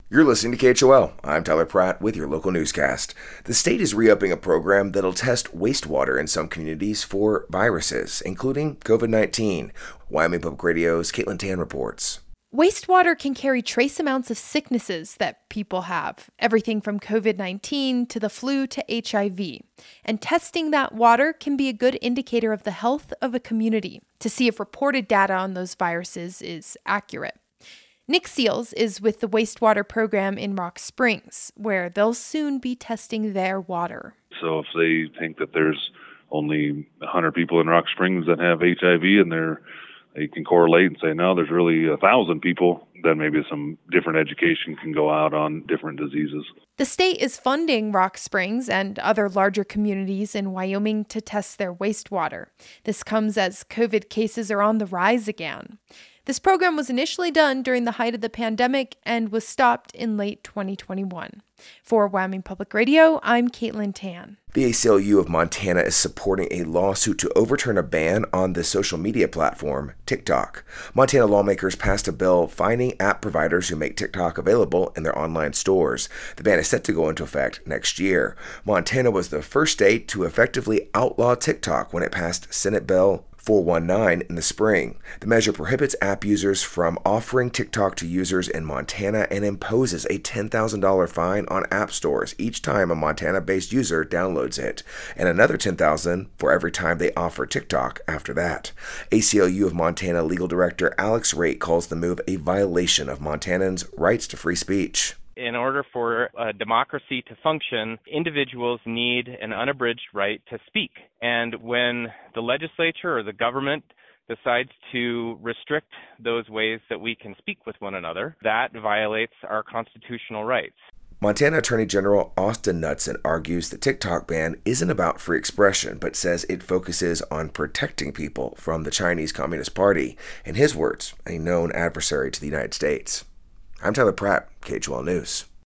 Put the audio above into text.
You're listening to KHOL. I'm Tyler Pratt with your local newscast. The state is re-upping a program that'll test wastewater in some communities for viruses, including COVID-19. Wyoming Public Radio's Caitlin Tan reports. Wastewater can carry trace amounts of sicknesses that people have, everything from COVID-19 to the flu to HIV. And testing that water can be a good indicator of the health of a community to see if reported data on those viruses is accurate. Nick Seals is with the wastewater program in Rock Springs, where they'll soon be testing their water. So if they think that there's only 100 people in Rock Springs that have HIV and they can correlate and say, no, there's really 1,000 people, then maybe some different education can go out on different diseases. The state is funding Rock Springs and other larger communities in Wyoming to test their wastewater. This comes as COVID cases are on the rise again. This program was initially done during the height of the pandemic and was stopped in late 2021. For Wyoming Public Radio, I'm Caitlin Tan. The ACLU of Montana is supporting a lawsuit to overturn a ban on the social media platform TikTok. Montana lawmakers passed a bill fining app providers who make TikTok available in their online stores. The ban is set to go into effect next year. Montana was the first state to effectively outlaw TikTok when it passed Senate Bill 419 in the spring. The measure prohibits app users from offering TikTok to users in Montana and imposes a $10,000 fine on app stores each time a Montana-based user downloads it, and another $10,000 for every time they offer TikTok after that. ACLU of Montana Legal Director Alex Raitt calls the move a violation of Montanans' rights to free speech. In order for a democracy to function, individuals need an unabridged right to speak. And when the legislature or the government decides to restrict those ways that we can speak with one another, that violates our constitutional rights. Montana Attorney General Austin Knudsen argues the TikTok ban isn't about free expression, but says it focuses on protecting people from the Chinese Communist Party, in his words, a known adversary to the United States. I'm Tyler Pratt, KHOL News.